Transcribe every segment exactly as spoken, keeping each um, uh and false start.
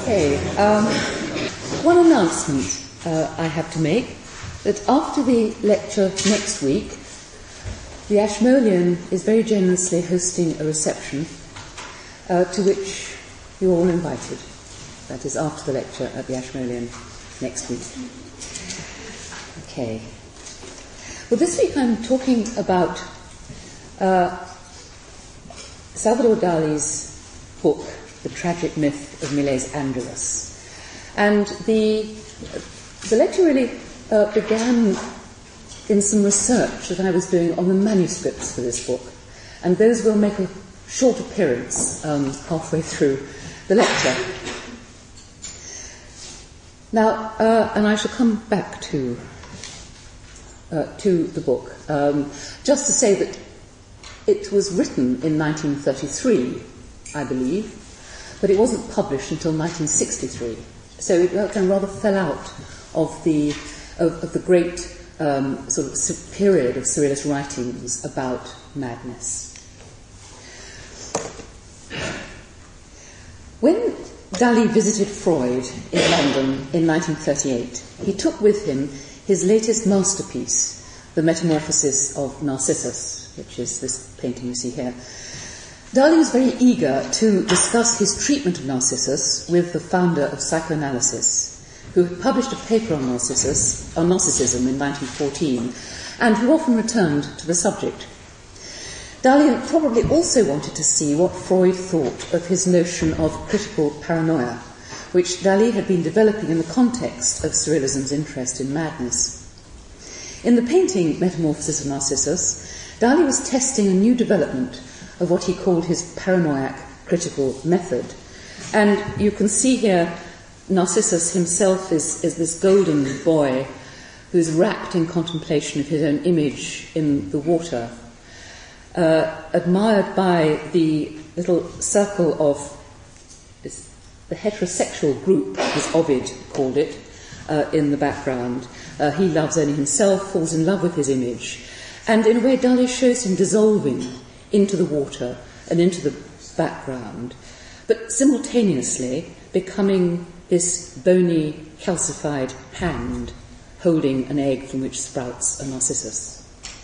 Okay, um, one announcement uh, I have to make, that after the lecture next week, the Ashmolean is very generously hosting a reception uh, to which you're all invited. That is after the lecture at the Ashmolean next week. Okay. Well, this week I'm talking about uh, Salvador Dali's book, The Tragic Myth of Miles Angeles. And the, the lecture really uh, began in some research that I was doing on the manuscripts for this book. And those will make a short appearance um, halfway through the lecture. Now, uh, and I shall come back to uh, to the book. Um, just to say that it was written in nineteen thirty-three, I believe, but it wasn't published until nineteen sixty-three. So it kind of rather fell out of the of, of the great um, sort of period of surrealist writings about madness. When Dali visited Freud in London in nineteen thirty-eight, he took with him his latest masterpiece, The Metamorphosis of Narcissus, which is this painting you see here. Dali was very eager to discuss his treatment of Narcissus with the founder of psychoanalysis, who had published a paper on Narcissus, on Narcissism in nineteen fourteen, and who often returned to the subject. Dali probably also wanted to see what Freud thought of his notion of critical paranoia, which Dali had been developing in the context of surrealism's interest in madness. In the painting Metamorphosis of Narcissus, Dali was testing a new development of what he called his paranoiac critical method. And you can see here Narcissus himself is, is this golden boy who's wrapped in contemplation of his own image in the water, uh, admired by the little circle of this, the heterosexual group, as Ovid called it, uh, in the background. Uh, he loves only himself, falls in love with his image. And in a way, Dali shows him dissolving into the water and into the background, but simultaneously becoming this bony, calcified hand holding an egg from which sprouts a narcissus.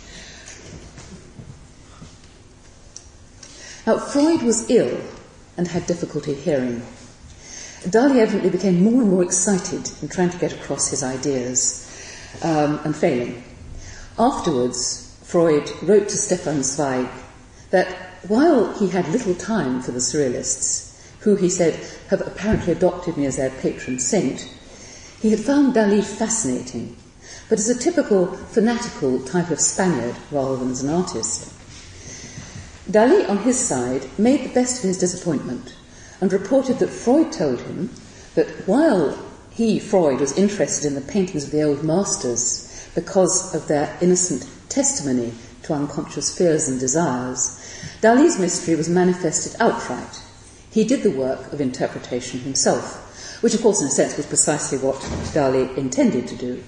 Now, Freud was ill and had difficulty hearing. Dali evidently became more and more excited in trying to get across his ideas, um, and failing. Afterwards, Freud wrote to Stefan Zweig that while he had little time for the surrealists, who, he said, have apparently adopted me as their patron saint, he had found Dali fascinating, but as a typical fanatical type of Spaniard rather than as an artist. Dali, on his side, made the best of his disappointment and reported that Freud told him that while he, Freud, was interested in the paintings of the old masters because of their innocent testimony to unconscious fears and desires, Dali's mystery was manifested outright. He did the work of interpretation himself, which of course in a sense was precisely what Dali intended to do.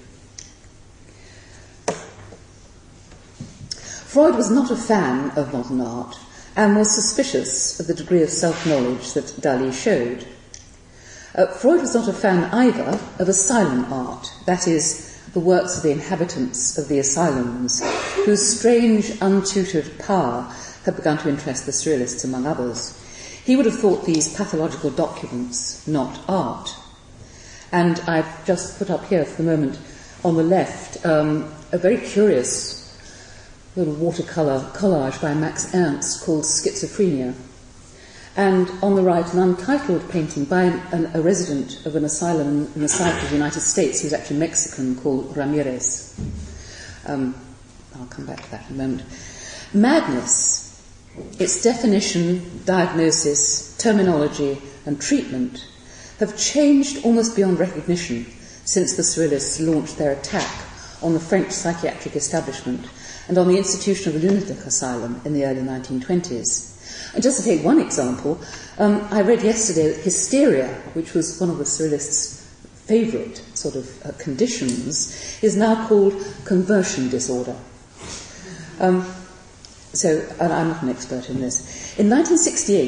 Freud was not a fan of modern art and was suspicious of the degree of self-knowledge that Dali showed. Uh, Freud was not a fan either of asylum art, that is, the works of the inhabitants of the asylums, whose strange, untutored power had begun to interest the surrealists, among others. He would have thought these pathological documents not art. And I've just put up here for the moment, on the left, um, a very curious little watercolour collage by Max Ernst called Schizophrenia. And on the right, an untitled painting by an, a resident of an asylum in the south of the United States, who was actually Mexican, called Ramirez. Um, I'll come back to that in a moment. Madness, its definition, diagnosis, terminology, and treatment have changed almost beyond recognition since the surrealists launched their attack on the French psychiatric establishment and on the institution of the lunatic asylum in the early nineteen twenties. And just to take one example, um, I read yesterday that hysteria, which was one of the surrealists' favourite sort of uh, conditions, is now called conversion disorder. Um, so, and I'm not an expert in this. In nineteen sixty-eight,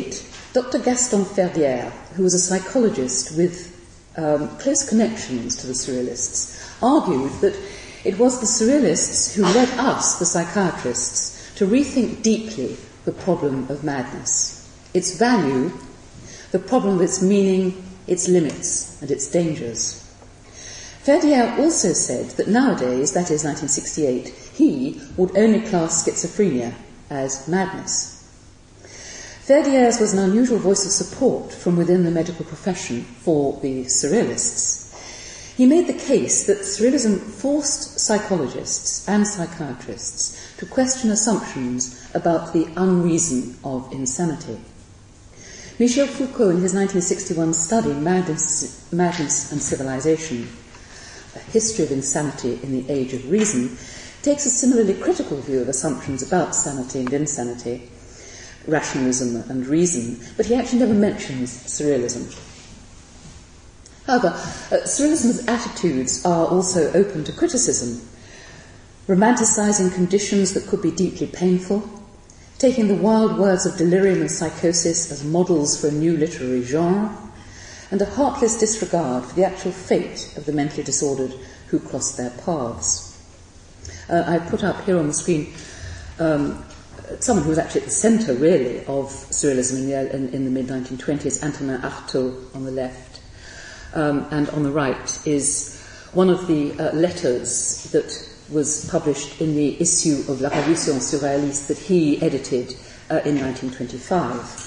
Doctor Gaston Ferdière, who was a psychologist with um, close connections to the Surrealists, argued that it was the Surrealists who led us, the psychiatrists, to rethink deeply the problem of madness, its value, the problem of its meaning, its limits, and its dangers. Ferdière also said that nowadays, that is nineteen sixty-eight, he would only class schizophrenia as madness. Ferdière was an unusual voice of support from within the medical profession for the Surrealists. He made the case that Surrealism forced psychologists and psychiatrists to question assumptions about the unreason of insanity. Michel Foucault, in his nineteen sixty-one study, Madness, Madness and Civilization, A History of Insanity in the Age of Reason, takes a similarly critical view of assumptions about sanity and insanity, rationalism and reason, but he actually never mentions Surrealism. However, uh, Surrealism's attitudes are also open to criticism, romanticising conditions that could be deeply painful, taking the wild words of delirium and psychosis as models for a new literary genre, and a heartless disregard for the actual fate of the mentally disordered who crossed their paths. Uh, I put up here on the screen um, someone who was actually at the centre, really, of Surrealism in the, in, in the mid nineteen twenties, Antonin Artaud on the left, um, and on the right is one of the uh, letters that was published in the issue of La Révolution Surréaliste that he edited uh, in nineteen twenty-five.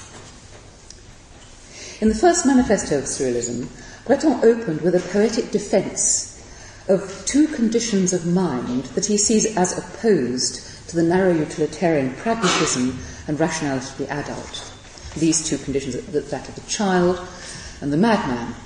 In the first manifesto of Surrealism, Breton opened with a poetic defence of two conditions of mind that he sees as opposed to the narrow utilitarian pragmatism and rationality of the adult. These two conditions, that of the child and the madman.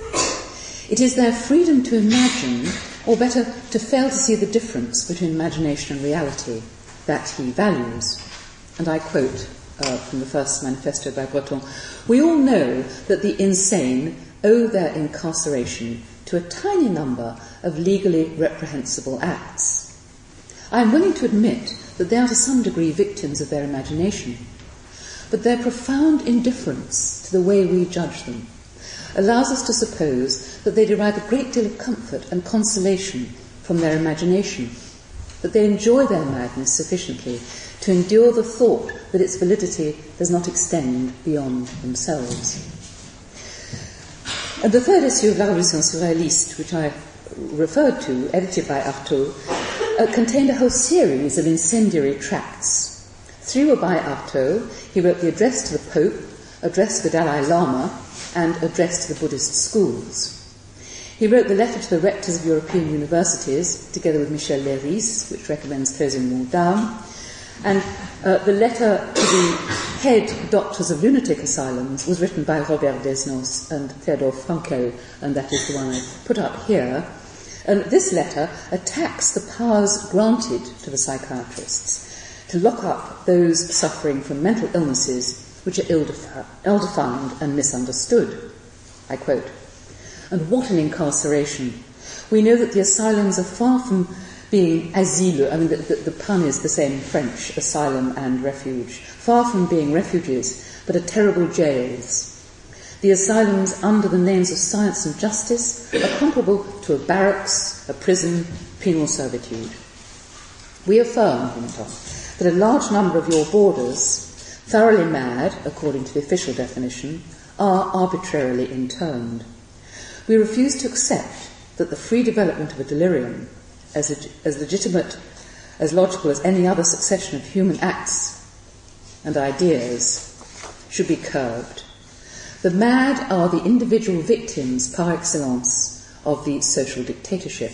It is their freedom to imagine, or better, to fail to see the difference between imagination and reality, that he values. And I quote uh, from the first manifesto by Breton, "We all know that the insane owe their incarceration to a tiny number of legally reprehensible acts. I am willing to admit that they are to some degree victims of their imagination, but their profound indifference to the way we judge them allows us to suppose that they derive a great deal of comfort and consolation from their imagination, that they enjoy their madness sufficiently to endure the thought that its validity does not extend beyond themselves." And the third issue of La Révolution Surréaliste, which I referred to, edited by Artaud, uh, contained a whole series of incendiary tracts. Three were by Artaud. He wrote the Address to the Pope, Address to the Dalai Lama, and Address to the Buddhist Schools. He wrote the letter to the rectors of European universities, together with Michel Léris, which recommends closing them all down, and uh, the letter to the head doctors of lunatic asylums was written by Robert Desnos and Theodore Frankel, and that is the one I put up here. And this letter attacks the powers granted to the psychiatrists to lock up those suffering from mental illnesses which are ill-defi- ill-defined and misunderstood. I quote, "And what an incarceration! We know that the asylums are far from being asile, I mean, the, the, the pun is the same in French, asylum and refuge, far from being refuges, but are terrible jails. The asylums under the names of science and justice are comparable to a barracks, a prison, penal servitude. We affirm," he went on, "that a large number of your boarders, thoroughly mad, according to the official definition, are arbitrarily interned. We refuse to accept that the free development of a delirium, as, leg- as legitimate, as logical as any other succession of human acts and ideas, should be curbed. The mad are the individual victims par excellence of the social dictatorship."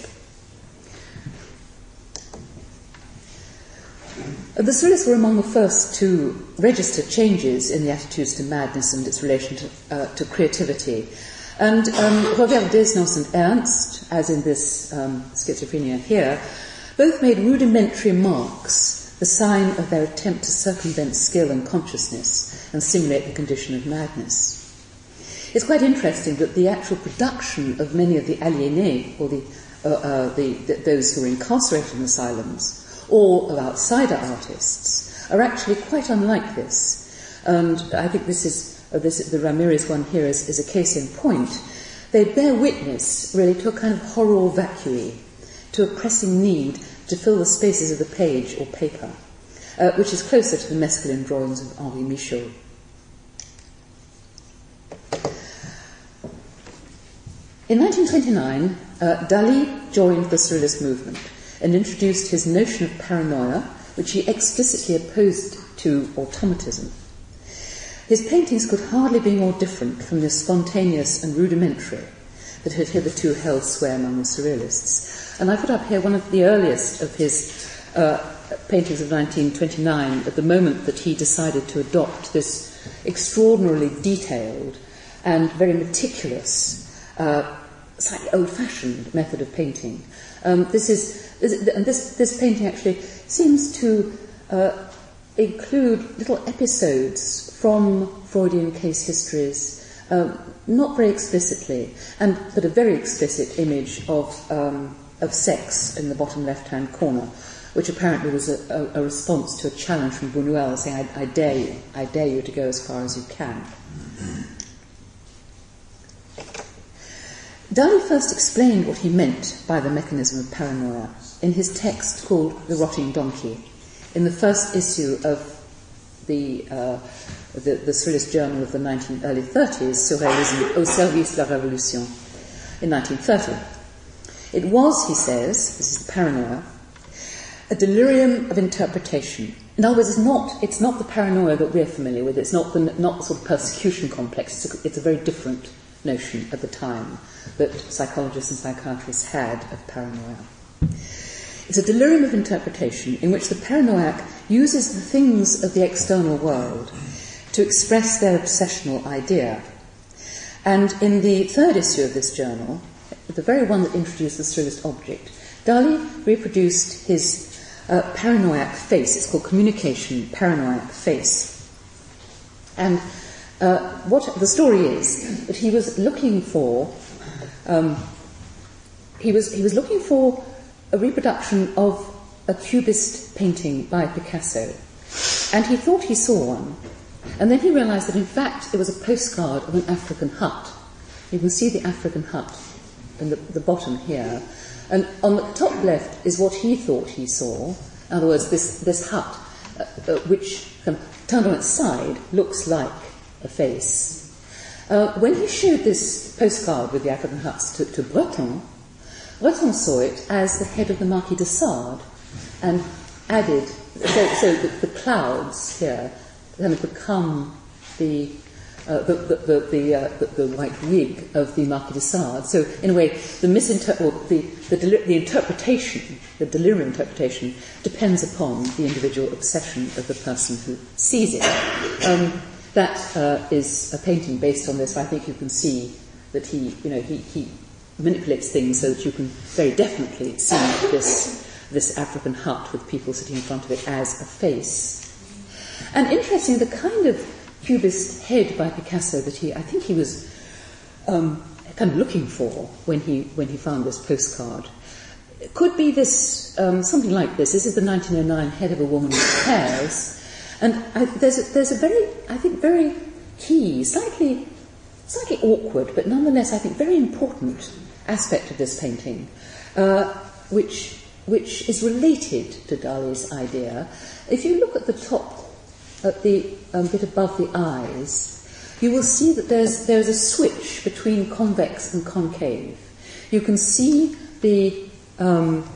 The Surrealists were among the first to register changes in the attitudes to madness and its relation to, uh, to creativity. And um, Robert Desnos and Ernst, as in this um, schizophrenia here, both made rudimentary marks, the sign of their attempt to circumvent skill and consciousness and simulate the condition of madness. It's quite interesting that the actual production of many of the aliénés, or the, uh, uh, the, the, those who are incarcerated in asylums, or of outsider artists, are actually quite unlike this. And I think this is uh, this, the Ramirez one here is, is a case in point. They bear witness, really, to a kind of horror vacui, to a pressing need to fill the spaces of the page or paper, uh, which is closer to the mescaline drawings of Henri Michaud. In nineteen twenty-nine, uh, Dali joined the Surrealist movement and introduced his notion of paranoia, which he explicitly opposed to automatism. His paintings could hardly be more different from the spontaneous and rudimentary that had hitherto held sway among the Surrealists. And I put up here one of the earliest of his uh, paintings of nineteen twenty-nine, at the moment that he decided to adopt this extraordinarily detailed and very meticulous, uh, slightly old-fashioned method of painting. Um, this is, and this, this painting actually seems to uh, include little episodes from Freudian case histories, um, not very explicitly, and but a very explicit image of um, of sex in the bottom left-hand corner, which apparently was a, a, a response to a challenge from Buñuel saying, I, I dare you, I dare you to go as far as you can. Dali first explained what he meant by the mechanism of paranoia in his text called The Rotting Donkey, in the first issue of the, uh, the, the Surrealist journal of the nineteen, early thirties, Surrealisme au service de la Révolution, in nineteen thirty. It was, he says, this is the paranoia, a delirium of interpretation. In other words, it's not, it's not the paranoia that we're familiar with, it's not the, not the sort of persecution complex, it's a, it's a very different notion at the time that psychologists and psychiatrists had of paranoia. It's a delirium of interpretation in which the paranoiac uses the things of the external world to express their obsessional idea. And in the third issue of this journal, the very one that introduced the surrealist object, Dali reproduced his uh, paranoiac face. It's called Communication Paranoiac Face. And uh, what the story is that he was looking for, um, he was he was looking for a reproduction of a cubist painting by Picasso, and he thought he saw one, and then he realised that in fact it was a postcard of an African hut. You can see the African hut in the, the bottom here, and on the top left is what he thought he saw. In other words, this, this hut, uh, uh, which um, turned on its side, looks like a face. Uh, when he showed this postcard with the African huts to, to Breton, Breton saw it as the head of the Marquis de Sade, and added, so, so the, the clouds here kind of become the uh, the the the, the, uh, the the white wig of the Marquis de Sade. So in a way, the misinter- or the the, deli- the interpretation, the delirium interpretation, depends upon the individual obsession of the person who sees it. Um, that uh, is a painting based on this. I think you can see that he, you know, he, he manipulates things so that you can very definitely see this this African hut with people sitting in front of it as a face. And interesting, the kind of cubist head by Picasso that he, I think he was um, kind of looking for when he when he found this postcard, it could be this um, something like this. This is the nineteen oh nine head of a woman with hairs, and I, there's a, there's a very, I think, very key, slightly slightly awkward, but nonetheless, I think, very important aspect of this painting, uh, which which is related to Dali's idea. If you look at the top, at the um, bit above the eyes, you will see that there's there's a switch between convex and concave. You can see the um,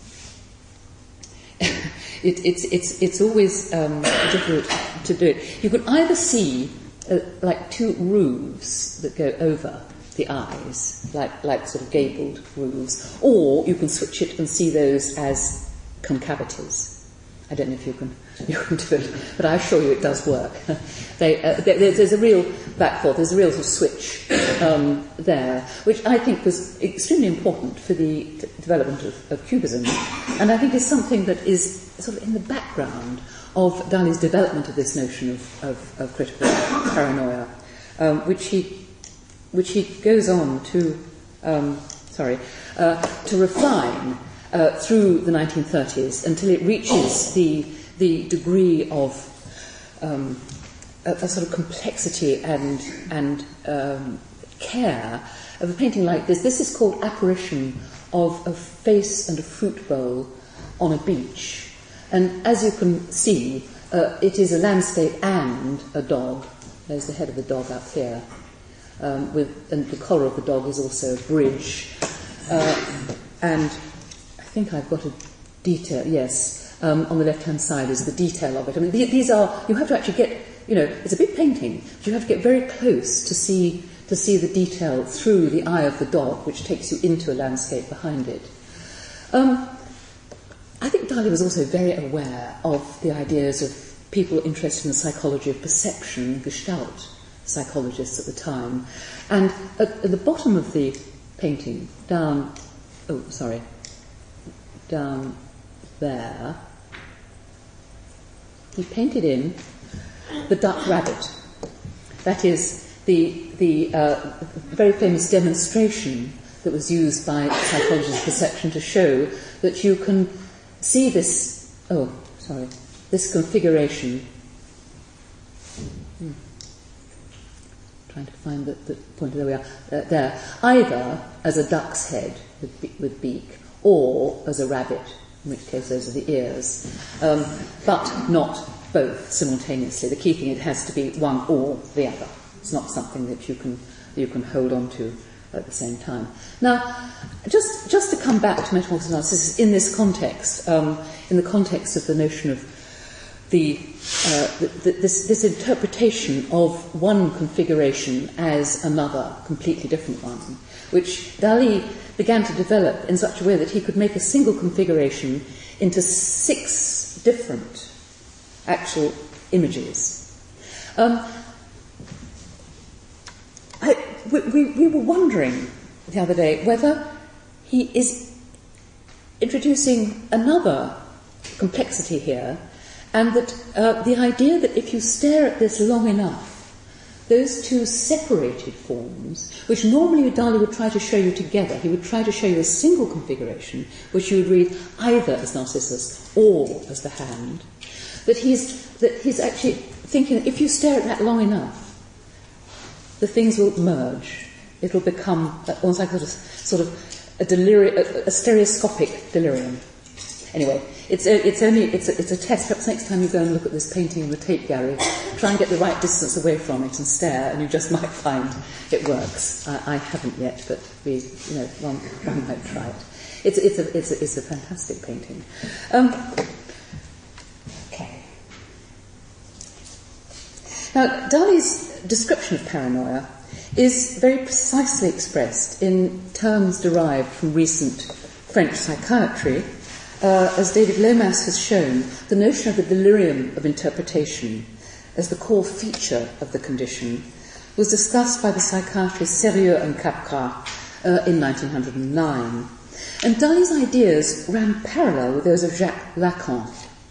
it, it's it's it's always um, difficult to do it. You can either see uh, like two roofs that go over the eyes, like like sort of gabled roofs, or you can switch it and see those as concavities. I don't know if you can you can do it, but I assure you it does work. they, uh, there, there's a real back forth, there's a real sort of switch um, there, which I think was extremely important for the d- development of, of Cubism, and I think is something that is sort of in the background of Dali's development of this notion of, of, of critical paranoia, um, which he which he goes on to um, sorry uh, to refine uh, through the nineteen thirties until it reaches the the degree of um, a, a sort of complexity and, and um, care of a painting like this. This is called Apparition of a Face and a Fruit Bowl on a Beach. And as you can see, uh, it is a landscape and a dog. There's the head of the dog up here. Um, with, and the collar of the dog is also a bridge. Uh, and I think I've got a detail, yes, um, on the left-hand side is the detail of it. I mean, these are, you have to actually get, you know, it's a big painting, but you have to get very close to see to see the detail through the eye of the dog, which takes you into a landscape behind it. Um, I think Dali was also very aware of the ideas of people interested in the psychology of perception, Gestalt psychologists at the time. And at, at the bottom of the painting, down, oh, sorry, down there, he painted in the duck rabbit. That is the, the uh, very famous demonstration that was used by psychologists of perception to show that you can see this, oh, sorry, this configuration. Hmm. Trying to find the, the point, there we are, uh, there, either as a duck's head with, be- with beak, or as a rabbit, in which case those are the ears, um, but not both simultaneously. The key thing, it has to be one or the other. It's not something that you can you can hold on to at the same time. Now, just just to come back to metamorphosis and Narcissus in this context, um, in the context of the notion of the, uh, the, the this, this interpretation of one configuration as another, completely different one, which Dali began to develop in such a way that he could make a single configuration into six different actual images. Um, I, we, we, we were wondering the other day whether he is introducing another complexity here, and that uh, the idea that if you stare at this long enough, those two separated forms, which normally Dali would try to show you together, he would try to show you a single configuration, which you would read either as Narcissus or as the hand, that he's, that he's actually thinking that if you stare at that long enough, the things will merge. It'll become almost like a sort of a, deliri- a, a stereoscopic delirium. Anyway, it's a, it's only it's a, it's a test. Perhaps next time you go and look at this painting in the tape gallery, try and get the right distance away from it and stare, and you just might find it works. I, I haven't yet, but we, you know, one, one might try it. It's it's a it's a, it's a fantastic painting. Um, okay. Now, Dali's description of paranoia is very precisely expressed in terms derived from recent French psychiatry. Uh, as David Lomas has shown, the notion of the delirium of interpretation as the core feature of the condition was discussed by the psychiatrists Sérieux and Capgras uh, in nineteen oh nine. And Dali's ideas ran parallel with those of Jacques Lacan,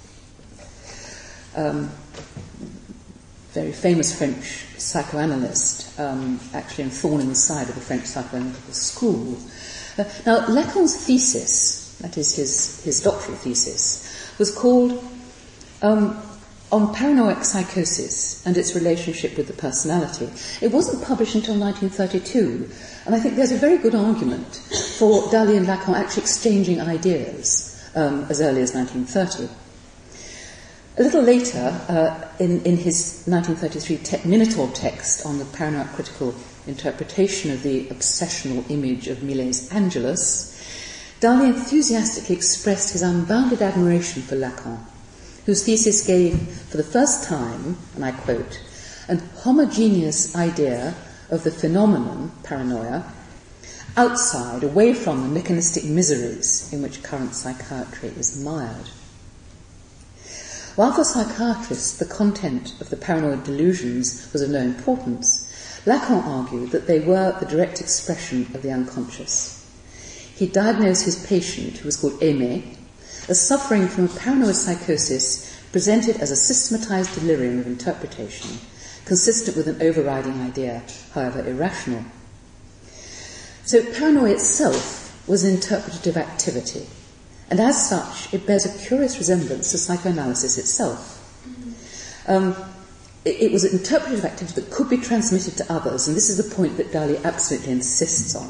um, very famous French psychoanalyst, um, actually in thorn in the side of the French psychoanalytical school. Uh, now, Lacan's thesis, that is his, his doctoral thesis, was called um, On Paranoid Psychosis and Its Relationship with the Personality. It wasn't published until nineteen thirty-two, and I think there's a very good argument for Dali and Lacan actually exchanging ideas um, as early as nineteen thirty. A little later, uh, in, in his nineteen thirty-three te- Minotaur text on the paranoid critical interpretation of the obsessional image of Millet's Angelus, Dali enthusiastically expressed his unbounded admiration for Lacan, whose thesis gave, for the first time, and I quote, an homogeneous idea of the phenomenon, paranoia, outside, away from the mechanistic miseries in which current psychiatry is mired. While for psychiatrists the content of the paranoid delusions was of no importance, Lacan argued that they were the direct expression of the unconscious. He diagnosed his patient, who was called Aimé, as suffering from a paranoid psychosis presented as a systematized delirium of interpretation, consistent with an overriding idea, however irrational. So paranoia itself was an interpretative activity, and as such, it bears a curious resemblance to psychoanalysis itself. Um, it, it was an interpretative activity that could be transmitted to others, and this is the point that Dali absolutely insists on.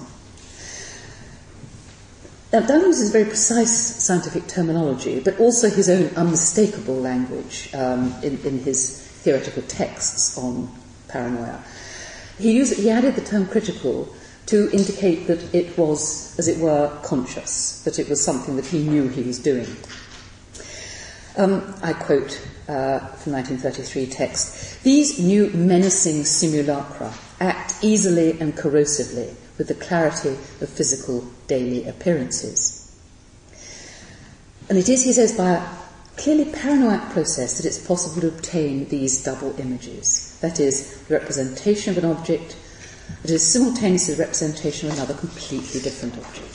Now, Dali uses very precise scientific terminology, but also his own unmistakable language um, in, in his theoretical texts on paranoia. He, used, he added the term critical to indicate that it was, as it were, conscious, that it was something that he knew he was doing. Um, I quote uh, from nineteen thirty-three text, "These new menacing simulacra act easily and corrosively with the clarity of physical daily appearances." And it is, he says, by a clearly paranoid process that it's possible to obtain these double images. That is, the representation of an object that is simultaneously the representation of another completely different object.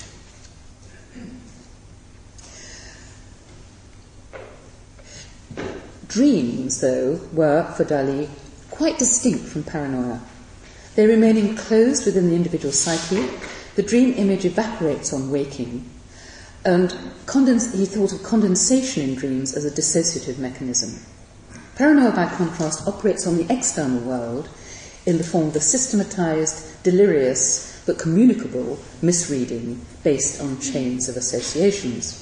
Dreams, though, were, for Dali, quite distinct from paranoia. They remain enclosed within the individual psyche. The dream image evaporates on waking, and condens- he thought of condensation in dreams as a dissociative mechanism. Paranoia, by contrast, operates on the external world in the form of a systematized, delirious, but communicable misreading based on chains of associations.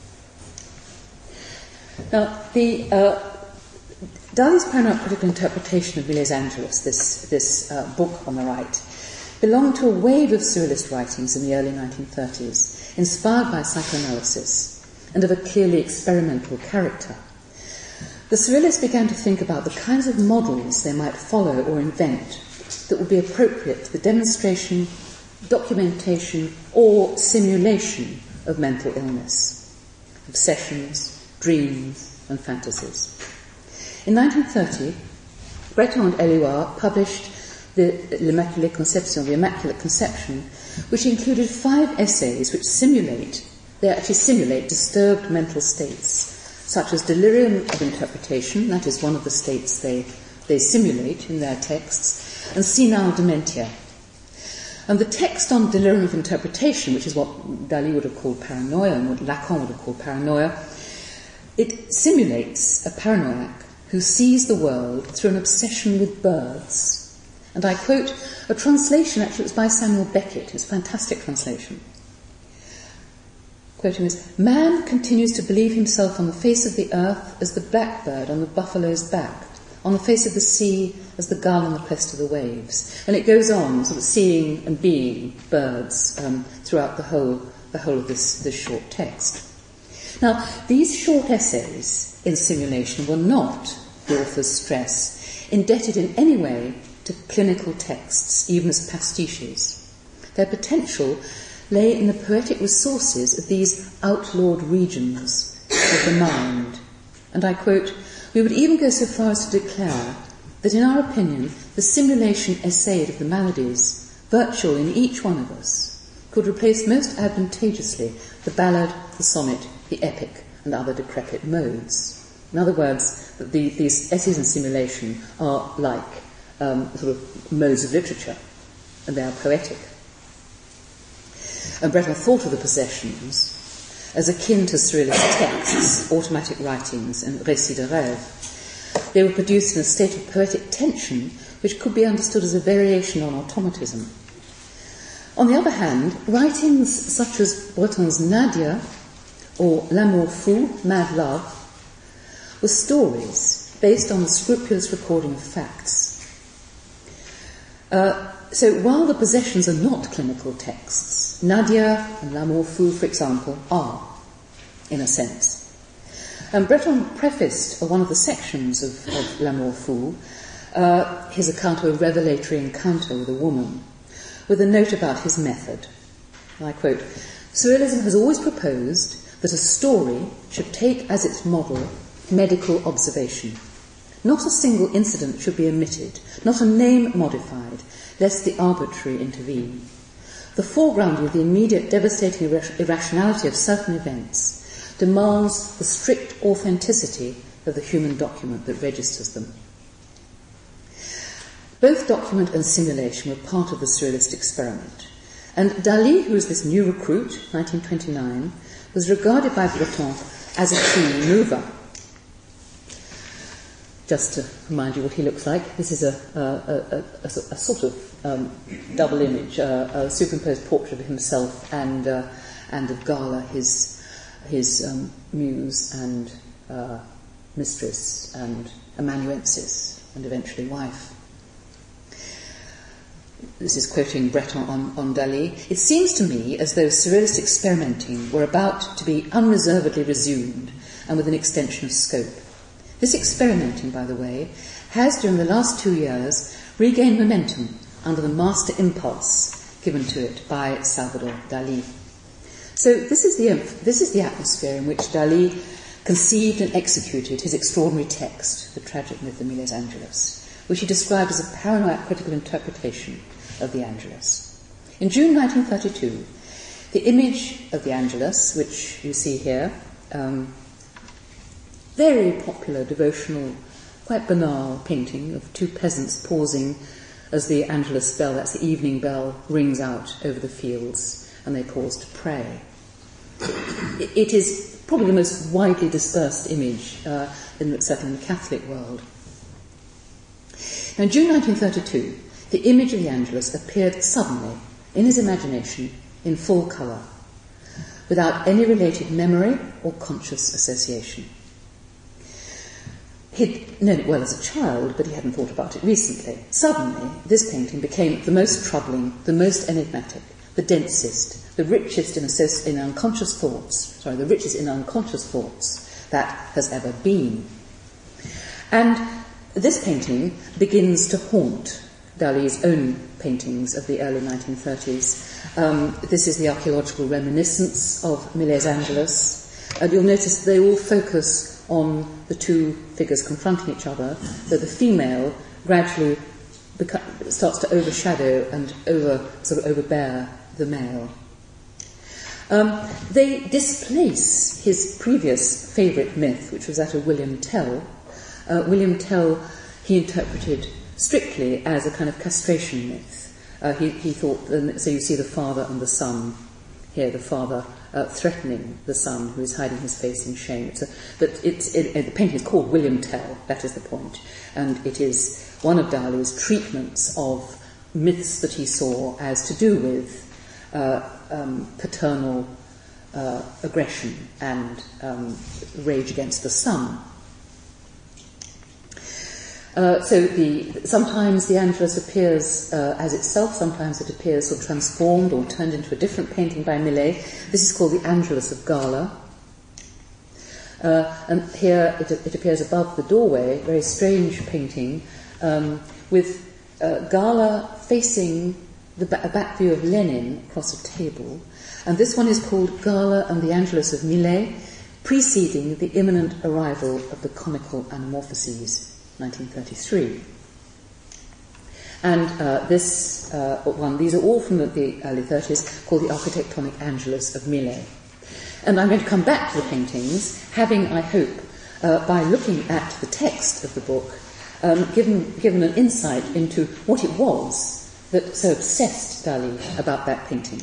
Now, the uh, Dali's paranoid critical interpretation of Miles Angeles, this, this uh, book on the right, belonged to a wave of surrealist writings in the early nineteen thirties, inspired by psychoanalysis and of a clearly experimental character. The surrealists began to think about the kinds of models they might follow or invent that would be appropriate to the demonstration, documentation, or simulation of mental illness, obsessions, dreams, and fantasies. In nineteen thirty, Breton and Éluard published the L'Immaculée Conception, the Immaculate Conception, which included five essays which simulate, they actually simulate disturbed mental states, such as delirium of interpretation, that is one of the states they, they simulate in their texts, and senile dementia. And the text on delirium of interpretation, which is what Dali would have called paranoia and what Lacan would have called paranoia, it simulates a paranoiac who sees the world through an obsession with birds. And I quote a translation, actually it was by Samuel Beckett, it's a fantastic translation. Quoting this, "Man continues to believe himself on the face of the earth as the blackbird on the buffalo's back, on the face of the sea as the gull on the crest of the waves." And it goes on, sort of seeing and being birds um, throughout the whole, the whole of this, this short text. Now, these short essays in simulation were not, the authors stress, indebted in any way to clinical texts, even as pastiches. Their potential lay in the poetic resources of these outlawed regions of the mind. And I quote, "We would even go so far as to declare that, in our opinion, the simulation essayed of the maladies, virtual in each one of us, could replace most advantageously the ballad, the sonnet, the epic, and other decrepit modes." In other words, that the, these essays in simulation are like um, sort of modes of literature, and they are poetic. And Breton thought of the possessions as akin to surrealist texts, automatic writings, and récits de rêve. They were produced in a state of poetic tension which could be understood as a variation on automatism. On the other hand, writings such as Breton's Nadia or L'amour fou, Mad Love, were stories based on the scrupulous recording of facts. Uh, so while the possessions are not clinical texts, Nadia and L'amour fou, for example, are, in a sense. And Breton prefaced one of the sections of, of L'amour fou, uh, his account of a revelatory encounter with a woman, with a note about his method. And I quote, "Surrealism has always proposed that a story should take as its model medical observation. Not a single incident should be omitted, not a name modified, lest the arbitrary intervene. The foreground of the immediate devastating ir- irrationality of certain events demands the strict authenticity of the human document that registers them." Both document and simulation were part of the surrealist experiment. And Dali, who was this new recruit, nineteen twenty-nine, was regarded by Breton as a key mover. just to remind you what he looks like, this is a, a, a, a, a sort of um, double image, uh, a superimposed portrait of himself and uh, and of Gala, his his um, muse and uh, mistress and amanuensis, and eventually wife. This is quoting Breton on, on Dali. It seems to me as though surrealist experimenting were about to be unreservedly resumed and with an extension of scope. This experimenting, by the way, has during the last two years regained momentum under the master impulse given to it by Salvador Dali. So this is the this is the atmosphere in which Dali conceived and executed his extraordinary text, The Tragic Myth of Millet's Angelus, which he described as a paranoid critical interpretation of the Angelus. In June nineteen thirty-two, the image of the Angelus, which you see here, um, very popular, devotional, quite banal painting of two peasants pausing as the Angelus bell, that's the evening bell, rings out over the fields, and they pause to pray. It is probably the most widely dispersed image, uh, in, certainly in the Catholic world. Now, in June nineteen thirty-two, the image of the Angelus appeared suddenly, in his imagination, in full colour, without any related memory or conscious association. He'd known it well as a child, but he hadn't thought about it recently. Suddenly, this painting became the most troubling, the most enigmatic, the densest, the richest in, associ- in unconscious thoughts, sorry, the richest in unconscious thoughts that has ever been. And this painting begins to haunt Dali's own paintings of the early nineteen thirties. Um, this is the archaeological reminiscence of Millet's Angelus. And you'll notice they all focus on the two figures confronting each other, though the female gradually beca- starts to overshadow and over, sort of overbear the male. Um, they displace his previous favourite myth, which was that of William Tell. Uh, William Tell he interpreted strictly as a kind of castration myth. Uh, he, he thought, so you see the father and the son here, the father uh, threatening the son who is hiding his face in shame. It's a, but it's, it, it, the painting is called William Tell, that is the point, and it is one of Dali's treatments of myths that he saw as to do with uh, um, paternal uh, aggression and um, rage against the son. Uh, so the, sometimes the Angelus appears uh, as itself, sometimes it appears sort of transformed or turned into a different painting by Millet. This is called the Angelus of Gala. Uh, and here it, it appears above the doorway, very strange painting, um, with uh, Gala facing the ba- a back view of Lenin across a table. And this one is called Gala and the Angelus of Millet, preceding the imminent arrival of the comical anamorphoses. nineteen thirty-three. And uh, this uh, one, these are all from the, the early thirties, called the Architectonic Angelus of Millet. And I'm going to come back to the paintings, having, I hope, uh, by looking at the text of the book, um, given, given an insight into what it was that so obsessed Dali about that painting.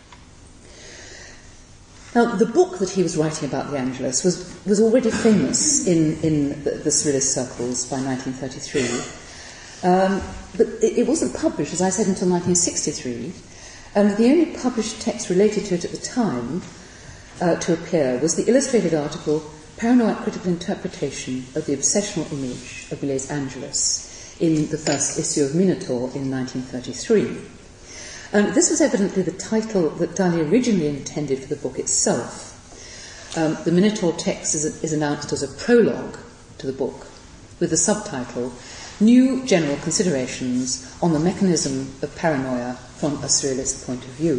Now, the book that he was writing about the Angelus was, was already famous in, in the, the Surrealist circles by nineteen thirty-three. Um, but it, it wasn't published, as I said, until nineteen sixty-three. And the only published text related to it at the time uh, to appear was the illustrated article, Paranoid Critical Interpretation of the Obsessional Image of Millet's Angelus, in the first issue of Minotaur in nineteen thirty-three. Um, this was evidently the title that Dali originally intended for the book itself. Um, the Minotaur text is, is announced as a prologue to the book, with the subtitle, New General Considerations on the Mechanism of Paranoia from a Surrealist Point of View.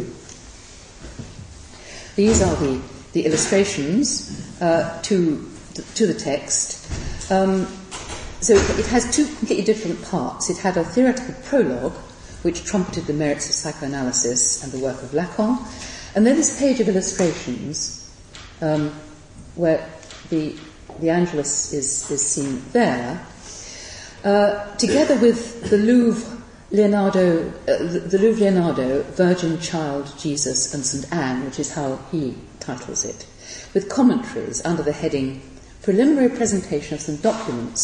These are the, the illustrations uh, to, to the text. Um, so it has two completely different parts. It had a theoretical prologue, which trumpeted the merits of psychoanalysis and the work of Lacan. And then this page of illustrations, um, where the, the Angelus is, is seen there, uh, together with the Louvre Leonardo, uh, the, the Louvre Leonardo, Virgin Child, Jesus and Saint Anne, which is how he titles it, with commentaries under the heading Preliminary Presentation of some Documents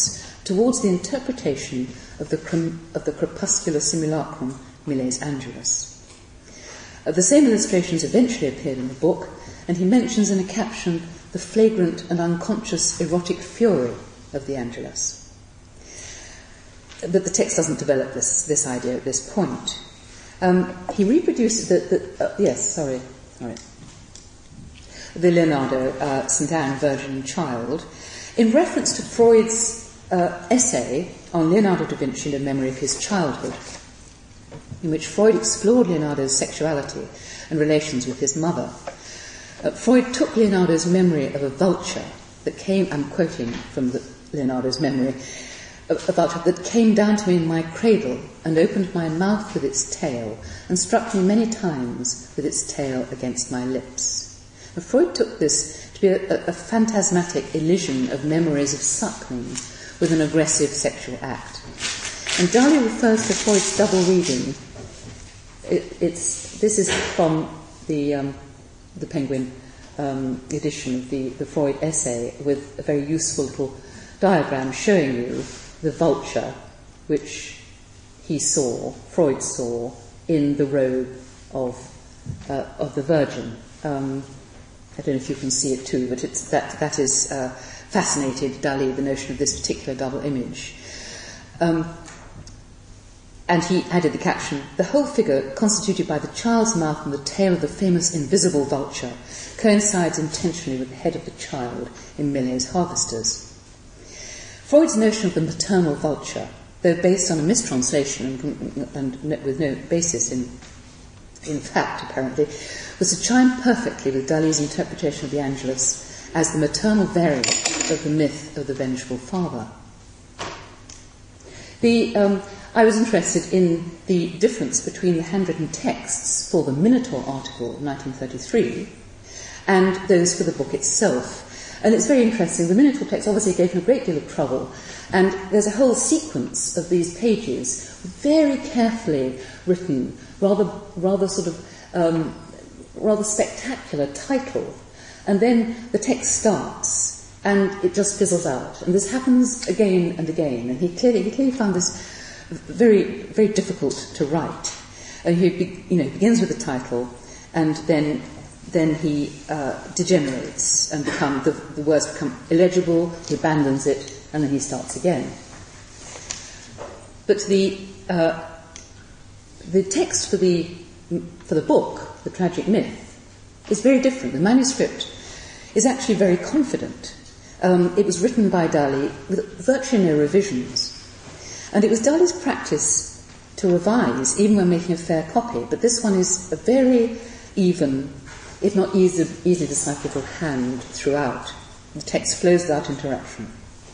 towards the interpretation of the, crem- of the crepuscular simulacrum Millet's Angelus. Uh, the same illustrations eventually appeared in the book, and he mentions in a caption the flagrant and unconscious erotic fury of the Angelus. But the text doesn't develop this, this idea at this point. Um, he reproduces the, the uh, yes, sorry, sorry, the Leonardo, uh, Saint Anne, Virgin and Child, in reference to Freud's uh, essay on Leonardo da Vinci and the memory of his childhood, in which Freud explored Leonardo's sexuality and relations with his mother. Uh, Freud took Leonardo's memory of a vulture that came, I'm quoting from the, Leonardo's memory, a, a vulture that came down to me in my cradle and opened my mouth with its tail and struck me many times with its tail against my lips. And Freud took this to be a, a, a phantasmatic elision of memories of suckling with an aggressive sexual act. And Dali refers to Freud's double reading. It, it's, this is from the, um, the Penguin um, edition of the, the Freud essay, with a very useful little diagram showing you the vulture which he saw, Freud saw, in the robe of, uh, of the Virgin. Um, I don't know if you can see it too, but it's, that, that is uh, fascinated Dali, the notion of this particular double image. Um, and he added the caption, the whole figure, constituted by the child's mouth and the tail of the famous invisible vulture, coincides intentionally with the head of the child in Millet's Harvesters. Freud's notion of the maternal vulture, though based on a mistranslation and, and with no basis in, in fact, apparently, was to chime perfectly with Dali's interpretation of the Angelus as the maternal variant of the myth of the vengeful father. The, um, I was interested in the difference between the handwritten texts for the Minotaur article of nineteen thirty-three and those for the book itself. And it's very interesting. The Minotaur text obviously gave him a great deal of trouble, and there's a whole sequence of these pages, very carefully written, rather, rather sort of, um, rather spectacular title, and then the text starts, and it just fizzles out. And this happens again and again, and he clearly, he clearly found this very, very difficult to write. And he, be, you know, begins with the title, and then. Then he uh, degenerates and become the, the words become illegible. He abandons it, and then he starts again. But the uh, the text for the for the book, The Tragic Myth, is very different. The manuscript is actually very confident. Um, it was written by Dali with virtually no revisions, and it was Dali's practice to revise even when making a fair copy. But this one is a very even, if not easy, easily decipherable hand throughout. The text flows without interruption.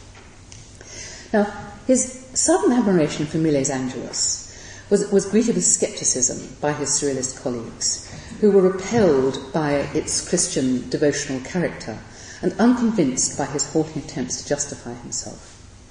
Now, his sudden admiration for Millet's Angelus was, was greeted with scepticism by his surrealist colleagues, who were repelled by its Christian devotional character and unconvinced by his halting attempts to justify himself.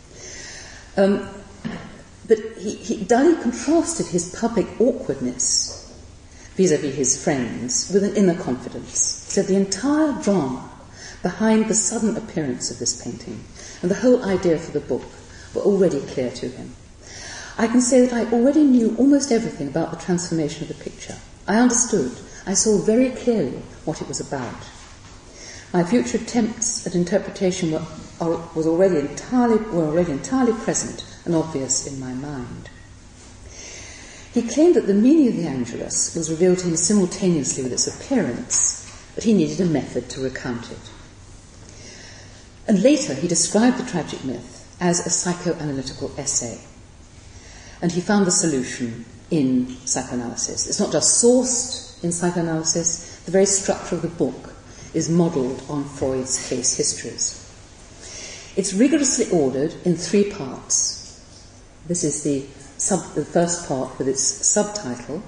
Um, but he, he, Dali contrasted his public awkwardness vis-à-vis his friends with an inner confidence. So the entire drama behind the sudden appearance of this painting and the whole idea for the book were already clear to him. I can say that I already knew almost everything about the transformation of the picture. I understood, I saw very clearly what it was about. My future attempts at interpretation were, are, was already entirely, were already entirely present and obvious in my mind. He claimed that the meaning of the Angelus was revealed to him simultaneously with its appearance, but he needed a method to recount it. And later he described the tragic myth as a psychoanalytical essay. And he found the solution in psychoanalysis. It's not just sourced in psychoanalysis, the very structure of the book is modelled on Freud's case histories. It's rigorously ordered in three parts. This is the, sub, the first part with its subtitle,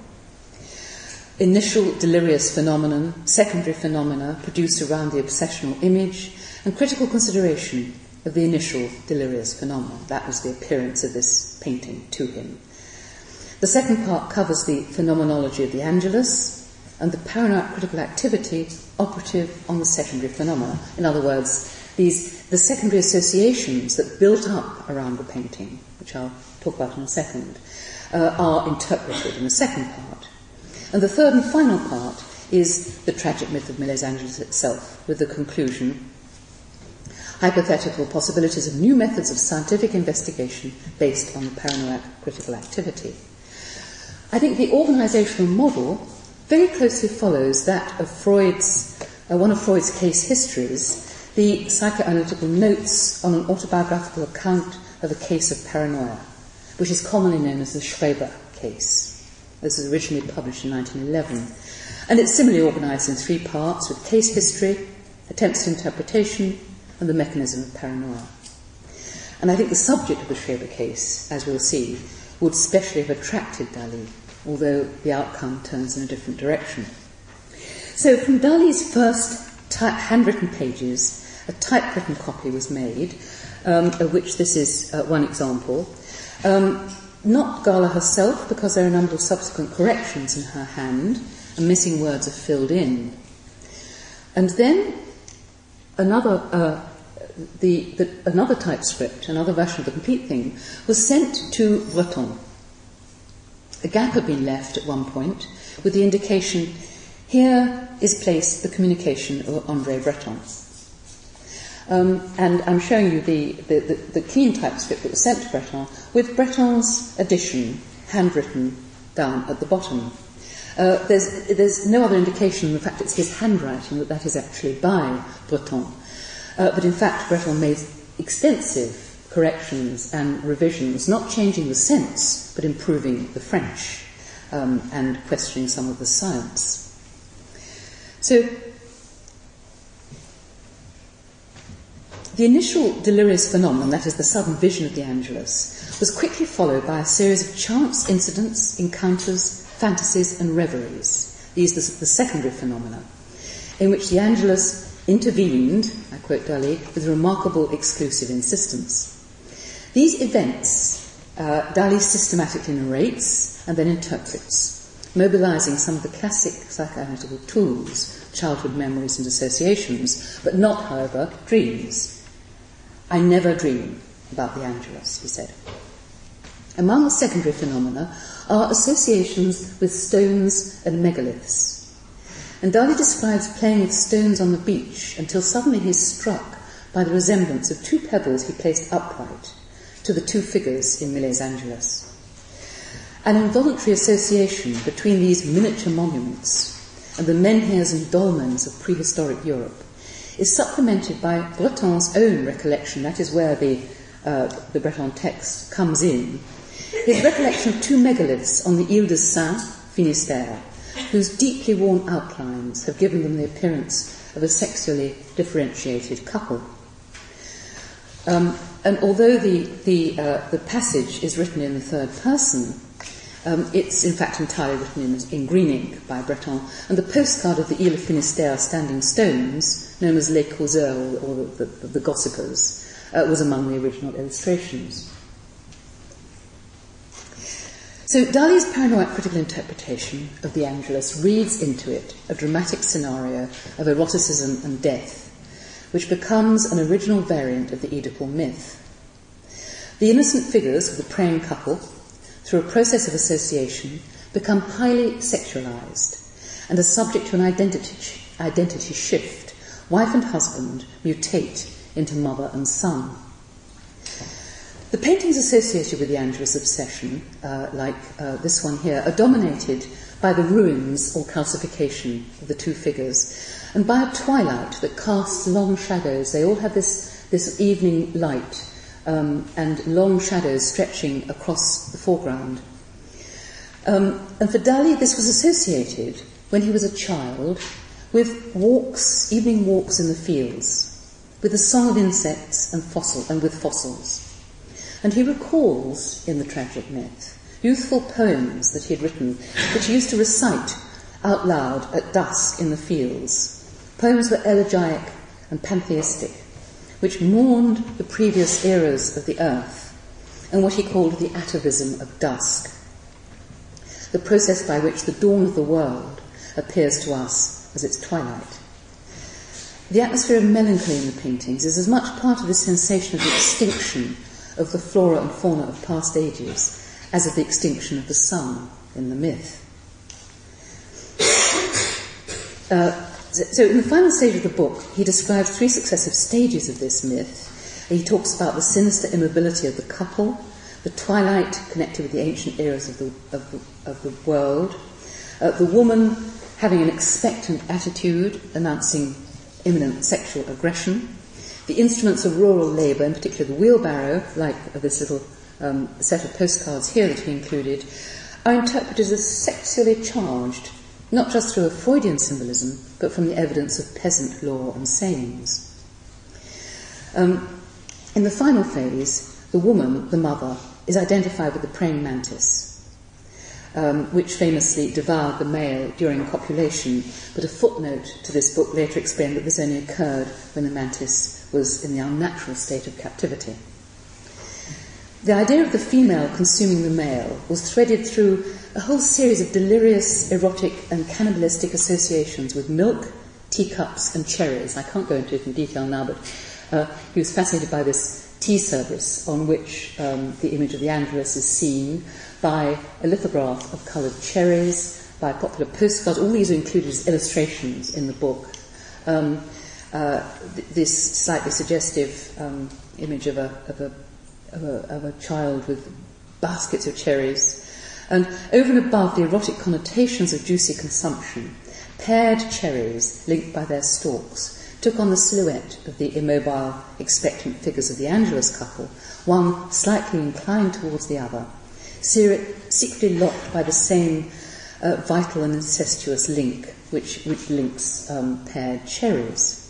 Initial Delirious Phenomenon, Secondary Phenomena Produced Around the Obsessional Image, and Critical Consideration of the Initial Delirious Phenomenon. That was the appearance of this painting to him. The second part covers the phenomenology of the Angelus and the paranoid critical activity operative on the secondary phenomena. In other words, these the secondary associations that built up around the painting, which I'll talk about in a second, uh, are interpreted in the second part. And the third and final part is the tragic myth of Millet's Angelus itself, with the conclusion: hypothetical possibilities of new methods of scientific investigation based on the paranoid critical activity. I think the organisational model very closely follows that of Freud's, uh, one of Freud's case histories, the psychoanalytical notes on an autobiographical account of a case of paranoia, which is commonly known as the Schreber case. This was originally published in nineteen eleven. And it's similarly organised in three parts, with case history, attempts at interpretation, and the mechanism of paranoia. And I think the subject of the Schreber case, as we'll see, would specially have attracted Dali, although the outcome turns in a different direction. So from Dali's first ty- handwritten pages, a typewritten copy was made, um, of which this is uh, one example. Um, not Gala herself, because there are a number of subsequent corrections in her hand, and missing words are filled in. And then another, uh, the, the, another typescript, another version of the complete thing, was sent to Breton. A gap had been left at one point with the indication, here is placed the communication of André Breton. Um, and I'm showing you the, the, the, the clean typescript that was sent to Breton with Breton's addition handwritten down at the bottom. Uh, there's, there's no other indication, in fact it's his handwriting, that that is actually by Breton. Uh, but in fact Breton made extensive corrections and revisions, not changing the sense, but improving the French um, and questioning some of the science. So, the initial delirious phenomenon, that is the sudden vision of the Angelus, was quickly followed by a series of chance incidents, encounters, fantasies and reveries. These are the secondary phenomena, in which the Angelus intervened, I quote Dali, with remarkable exclusive insistence. These events uh, Dali systematically narrates and then interprets, mobilizing some of the classic psychoanalytical tools, childhood memories and associations, but not, however, dreams. I never dream about the Angelus, he said. Among the secondary phenomena are associations with stones and megaliths. And Dali describes playing with stones on the beach until suddenly he is struck by the resemblance of two pebbles he placed upright to the two figures in Millet's Angelus. An involuntary association between these miniature monuments and the menhirs and dolmens of prehistoric Europe is supplemented by Breton's own recollection, that is where the, uh, the Breton text comes in, his recollection of two megaliths on the Ile de Saint, Finistère, whose deeply worn outlines have given them the appearance of a sexually differentiated couple. Um, and although the, the, uh, the passage is written in the third person, um, it's in fact entirely written in, in green ink by Breton, and the postcard of the Ile de Finistère standing stones, known as Les Causeurs, or, or the, the, the Gossipers, uh, was among the original illustrations. So Dali's paranoid critical interpretation of the Angelus reads into it a dramatic scenario of eroticism and death, which becomes an original variant of the Oedipal myth. The innocent figures of the praying couple, through a process of association, become highly sexualized and are subject to an identity, identity shift. Wife and husband mutate into mother and son. The paintings associated with the Angelus obsession, uh, like uh, this one here, are dominated by the ruins or calcification of the two figures, and by a twilight that casts long shadows. They all have this, this evening light, um, and long shadows stretching across the foreground. Um, and for Dali, this was associated, when he was a child, with walks, evening walks in the fields, with the song of insects and fossil and with fossils. And he recalls, in the tragic myth, youthful poems that he had written, which he used to recite out loud at dusk in the fields. Poems were elegiac and pantheistic, which mourned the previous eras of the earth, and what he called the atavism of dusk, the process by which the dawn of the world appears to us as its twilight. The atmosphere of melancholy in the paintings is as much part of the sensation of the extinction of the flora and fauna of past ages as of the extinction of the sun in the myth. Uh, so in the final stage of the book, he describes three successive stages of this myth. He talks about the sinister immobility of the couple, the twilight connected with the ancient eras of the, of the, of the world, uh, the woman having an expectant attitude announcing imminent sexual aggression, the instruments of rural labour, in particular the wheelbarrow, like this little um, set of postcards here that he included, are interpreted as sexually charged, not just through a Freudian symbolism, but from the evidence of peasant law and sayings. Um, in the final phase, the woman, the mother, is identified with the praying mantis, um, which famously devoured the male during copulation, but a footnote to this book later explained that this only occurred when the mantis was in the unnatural state of captivity. The idea of the female consuming the male was threaded through a whole series of delirious, erotic and cannibalistic associations with milk, teacups and cherries. I can't go into it in detail now, but uh, he was fascinated by this tea service on which um, the image of the Angelus is seen, by a lithograph of coloured cherries, by popular postcards. All these are included as illustrations in the book. Um, uh, th- this slightly suggestive um, image of a, of a Of a, of a child with baskets of cherries. And over and above the erotic connotations of juicy consumption, paired cherries, linked by their stalks, took on the silhouette of the immobile, expectant figures of the Angelus couple, one slightly inclined towards the other, secretly locked by the same uh, vital and incestuous link which, which links um, paired cherries.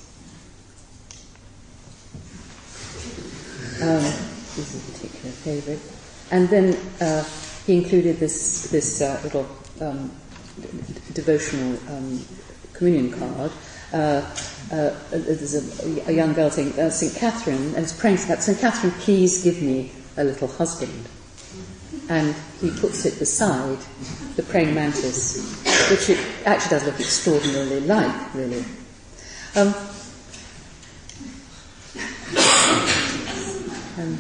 Um, This is a particular favourite. And then uh, he included this this uh, little um, d- d- devotional um, communion card. Uh, uh, there's a, a young girl saying, uh, Saint Catherine, and it's praying to Saint Catherine, please give me a little husband. And he puts it beside the praying mantis, which it actually does look extraordinarily like, really. Um, um,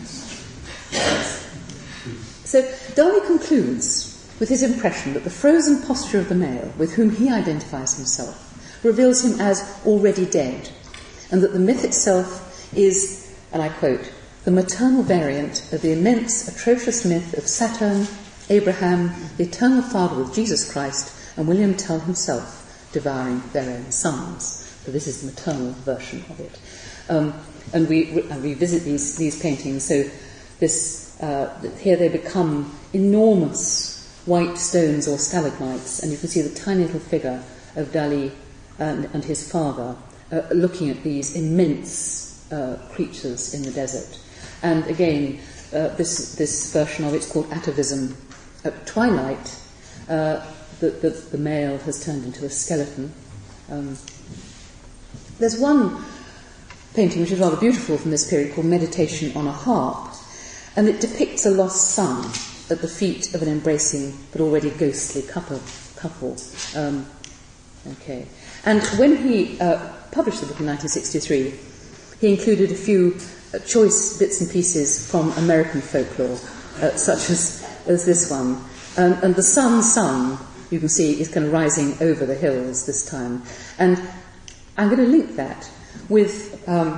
So Dali concludes with his impression that the frozen posture of the male, with whom he identifies himself, reveals him as already dead, and that the myth itself is, and I quote, the maternal variant of the immense, atrocious myth of Saturn, Abraham, the eternal father of Jesus Christ, and William Tell himself devouring their own sons. So this is the maternal version of it. Um, and we re- and revisit these, these paintings, so this Uh, here they become enormous white stones or stalagmites, and you can see the tiny little figure of Dali and, and his father uh, looking at these immense uh, creatures in the desert. And again, uh, this this version of it's called atavism. At twilight, uh, the, the, the male has turned into a skeleton. Um, there's one painting which is rather beautiful from this period called Meditation on a Harp. And it depicts a lost son at the feet of an embracing but already ghostly couple. couple. Um, okay. And when he uh, published the book in nineteen sixty-three, he included a few uh, choice bits and pieces from American folklore, uh, such as, as this one. Um, and the sun's son, you can see, is kind of rising over the hills this time. And I'm going to link that with um,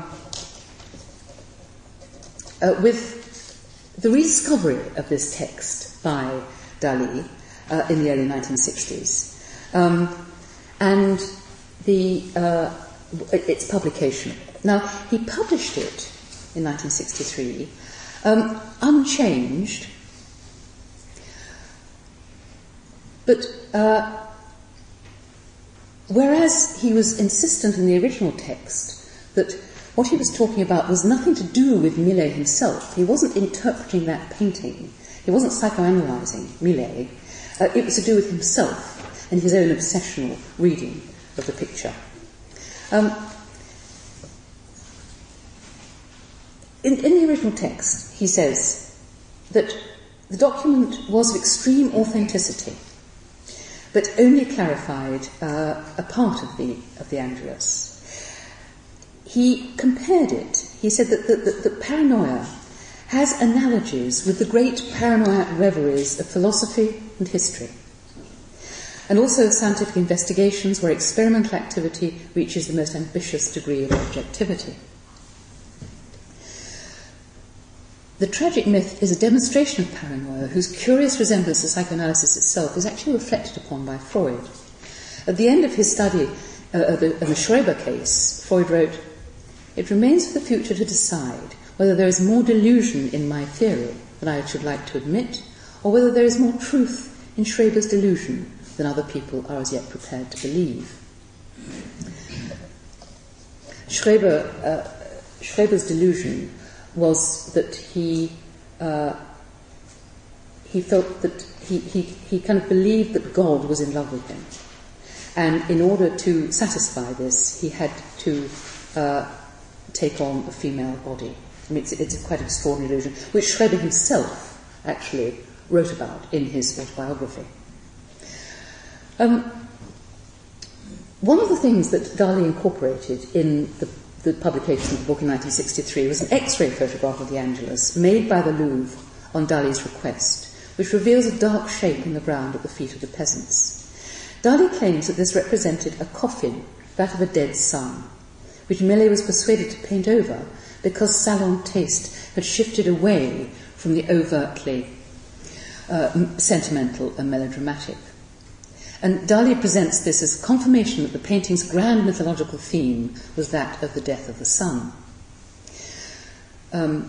uh, with the rediscovery of this text by Dali uh, in the early nineteen sixties, um, and the uh, its publication. Now, he published it in nineteen sixty-three, um, unchanged, but uh, whereas he was insistent in the original text that what he was talking about was nothing to do with Millet himself. He wasn't interpreting that painting. He wasn't psychoanalyzing Millet. Uh, it was to do with himself and his own obsessional reading of the picture. Um, in, in the original text, he says that the document was of extreme authenticity, but only clarified uh, a part of the of the Angelus. he compared it. He said that, that, that, that paranoia has analogies with the great paranoiac reveries of philosophy and history, and also scientific investigations where experimental activity reaches the most ambitious degree of objectivity. The tragic myth is a demonstration of paranoia whose curious resemblance to psychoanalysis itself is actually reflected upon by Freud. At the end of his study uh, of, the, of the Schreber case, Freud wrote, "It remains for the future to decide whether there is more delusion in my theory than I should like to admit, or whether there is more truth in Schreber's delusion than other people are as yet prepared to believe." Schreber, uh, Schreber's delusion was that he uh, he felt that he, he, he kind of believed that God was in love with him. And in order to satisfy this, he had to uh, take on a female body. I mean, it's, it's a quite extraordinary illusion, which Schreber himself actually wrote about in his autobiography. Um, one of the things that Dali incorporated in the, the publication of the book in nineteen sixty-three was an X-ray photograph of the Angelus made by the Louvre on Dali's request, which reveals a dark shape in the ground at the feet of the peasants. Dali claims that this represented a coffin, that of a dead son, which Millet was persuaded to paint over because salon taste had shifted away from the overtly uh, sentimental and melodramatic. And Dali presents this as confirmation that the painting's grand mythological theme was that of the death of the son. Um,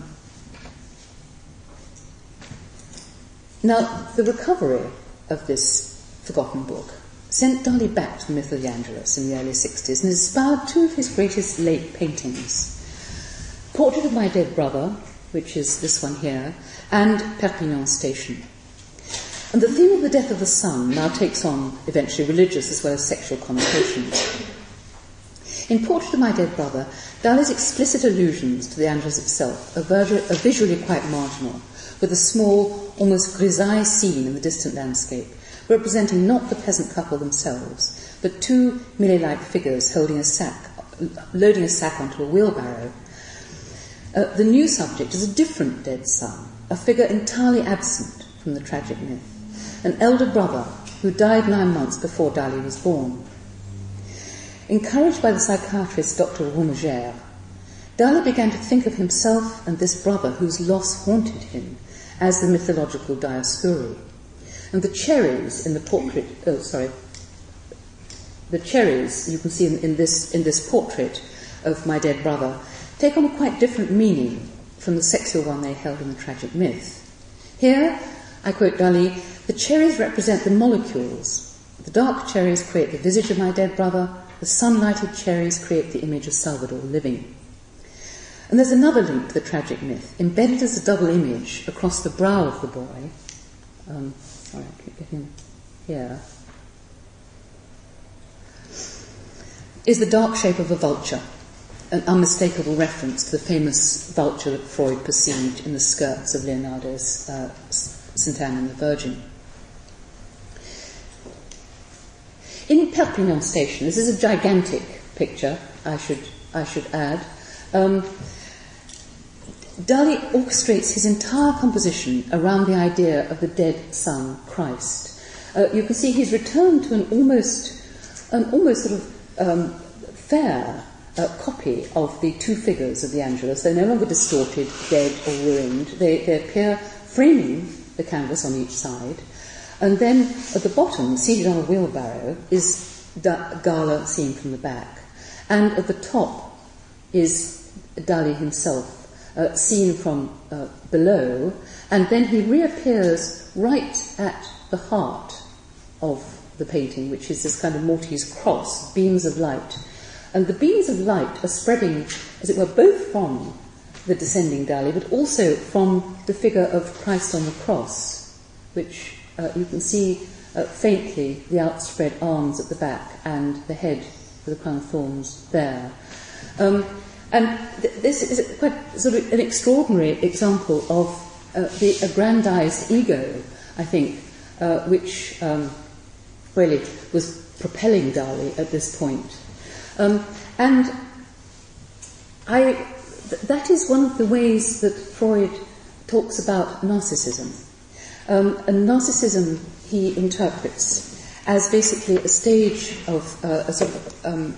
now, the recovery of this forgotten book sent Dali back to the myth of the Angelus in the early sixties and inspired two of his greatest late paintings: Portrait of My Dead Brother, which is this one here, and Perpignan Station. And the theme of the death of the son now takes on eventually religious as well as sexual connotations. In Portrait of My Dead Brother, Dali's explicit allusions to the Angelus itself are, virtu- are visually quite marginal, with a small, almost grisaille scene in the distant landscape, representing not the peasant couple themselves, but two Millet-like figures holding a sack, loading a sack onto a wheelbarrow. Uh, the new subject is a different dead son, a figure entirely absent from the tragic myth, an elder brother who died nine months before Dali was born. Encouraged by the psychiatrist Doctor Roumegère, Dali began to think of himself and this brother whose loss haunted him as the mythological Dioscuri. And the cherries in the portrait, oh, sorry, the cherries you can see in, in, this, in this portrait of my dead brother take on a quite different meaning from the sexual one they held in the tragic myth. Here, I quote Dali, "The cherries represent the molecules. The dark cherries create the visage of my dead brother. The sun-lighted cherries create the image of Salvador living." And there's another link to the tragic myth, embedded as a double image across the brow of the boy. Um, all right, keep getting here. Is the dark shape of a vulture, an unmistakable reference to the famous vulture that Freud perceived in the skirts of Leonardo's uh, Saint Anne and the Virgin. In Perpignan Station, this is a gigantic picture, I should, I should add. Um, Dali orchestrates his entire composition around the idea of the dead son, Christ. Uh, you can see he's returned to an almost, an almost sort of um, fair uh, copy of the two figures of the Angelus. They're no longer distorted, dead or ruined. They, they appear framing the canvas on each side. And then at the bottom, seated on a wheelbarrow, is da- Gala seen from the back. And at the top is Dali himself, uh, seen from uh, below. And then he reappears right at the heart of the painting, which is this kind of Maltese cross, beams of light. And the beams of light are spreading, as it were, both from the descending Dali, but also from the figure of Christ on the cross, which uh, you can see uh, faintly the outspread arms at the back and the head with the crown of thorns there. Um, and th- this is quite sort of an extraordinary example of uh, the aggrandized ego, I think, uh, which um, really was propelling Dali at this point. Um, and I, th- that is one of the ways that Freud talks about narcissism. Um, and narcissism he interprets as basically a stage of uh, a sort of um,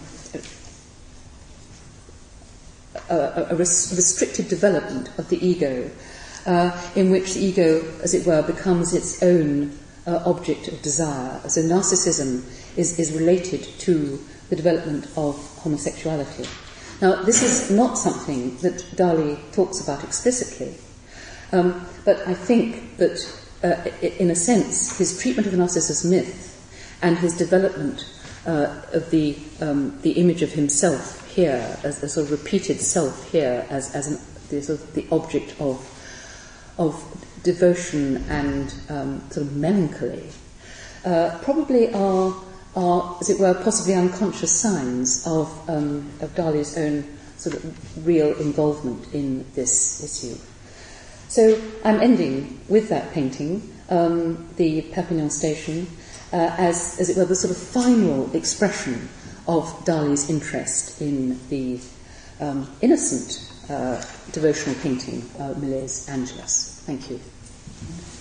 a, a res- restricted development of the ego, uh, in which the ego, as it were, becomes its own uh, object of desire. So narcissism is, is related to the development of homosexuality. Now, this is not something that Dali talks about explicitly, um, but I think that, uh, in a sense, his treatment of the Narcissus myth and his development uh, of the um, the image of himself here, as a sort of repeated self here, as as an, the, sort of the object of of devotion and um, sort of melancholy, uh, probably are are, as it were, possibly unconscious signs of um, of Dali's own sort of real involvement in this issue. So I'm ending with that painting, um, the Perpignan station, uh, as, as it were, the sort of final expression of Dali's interest in the um, innocent uh, devotional painting, uh, Millet's Angelus. Thank you.